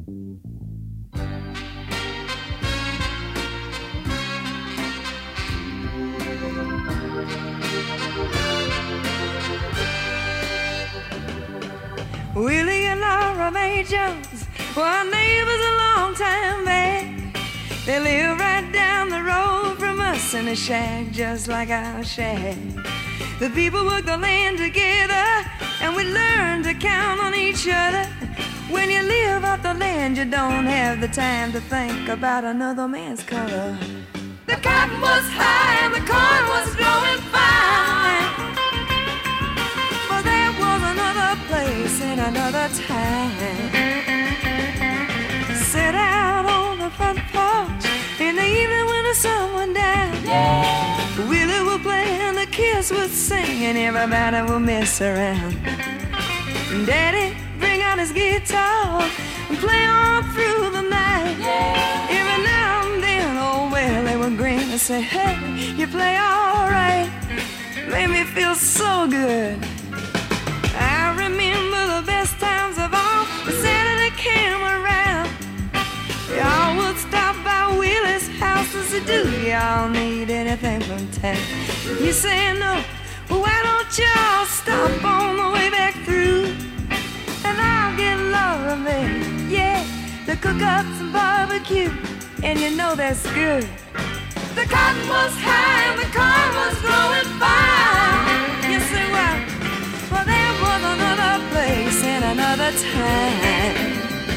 Willie and Laura Mae Jones were neighbors a long time back. They live right down the road from us in a shack just like our shack. The people work the land together and we learn to count on each other. When you live off the land you don't have the time to think about another man's color. The cotton was high and the corn was growing fine, but there was another place in another time. Sit out on the front porch in the evening when the sun went down. Yeah. Willie would play and the kids would sing and everybody would mess around. Daddy bring out his guitar and play on through the night. Yeah. Every now and then, oh well, they would grin and say, hey, you play all right. Made me feel so good. I remember the best times of all. The Saturday came around. Y'all would stop by Willie's house and say, do y'all need anything from town? You say no, well, why don't y'all stop on the way back through? And I'll get Laura Mae, yeah, to cook up some barbecue. And you know that's good. The cotton was high and the corn was growing fine. You say, well, there was another place in another time.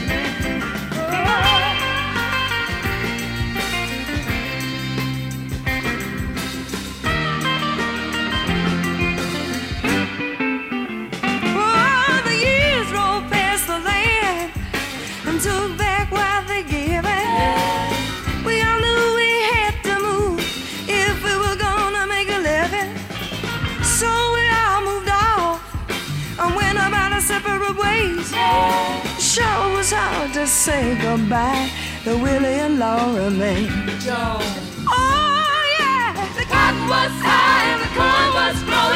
Oh, the years rolled past the land and took back what they gave it. We all knew we had to move if we were gonna make a living. So we all moved off and went about our separate ways. Sure was hard to say goodbye to Willie and Laura Mae Jones. Oh yeah, the cotton was high and the corn was growing.